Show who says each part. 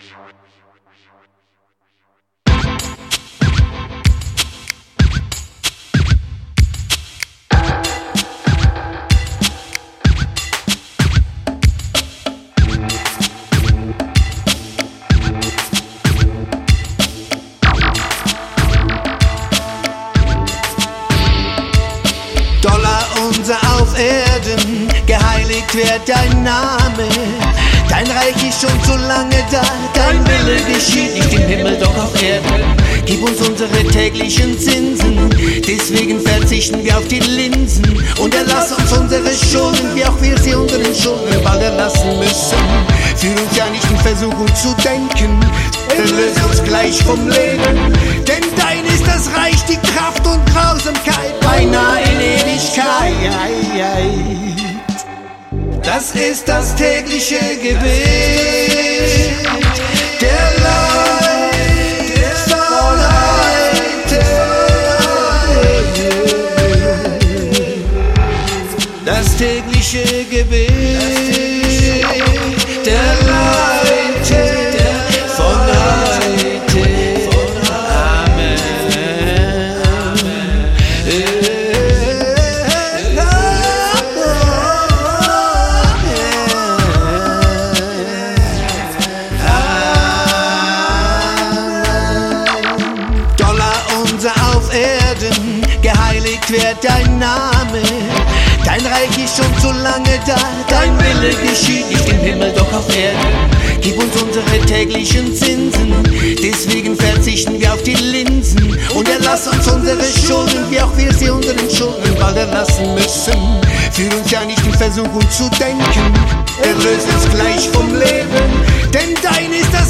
Speaker 1: Dollar unser auf Erden, geheiligt wird dein Name. Dein Reich ist schon so lange da, dein Wille geschieht nicht im Himmel, doch auf Erden. Gib uns unsere täglichen Zinsen, deswegen verzichten wir auf die Linsen. Und erlass uns unsere Schulden, wie auch wir sie unseren Schulden bald erlassen müssen. Führ uns ja nicht in Versuchung zu denken, erlöse uns gleich vom Leben. Denn dein ist das Reich, die Kraft und Grausamkeit, beinahe in Ewigkeit. Das ist das tägliche Gebet der Leute von heute. Das tägliche Gebet der Leute von heute. Amen. Auf Erden, geheiligt wird dein Name. Dein Reich ist schon so lange da, dein Wille geschieht nicht im Himmel, doch auf Erden. Gib uns unsere täglichen Zinsen, deswegen verzichten wir auf die Linsen. Und erlass uns unsere Schulden, wie auch wir sie unseren Schulden bald erlassen müssen. Führ uns ja nicht in Versuchung zu denken, erlöse uns gleich vom Leben. Denn dein ist das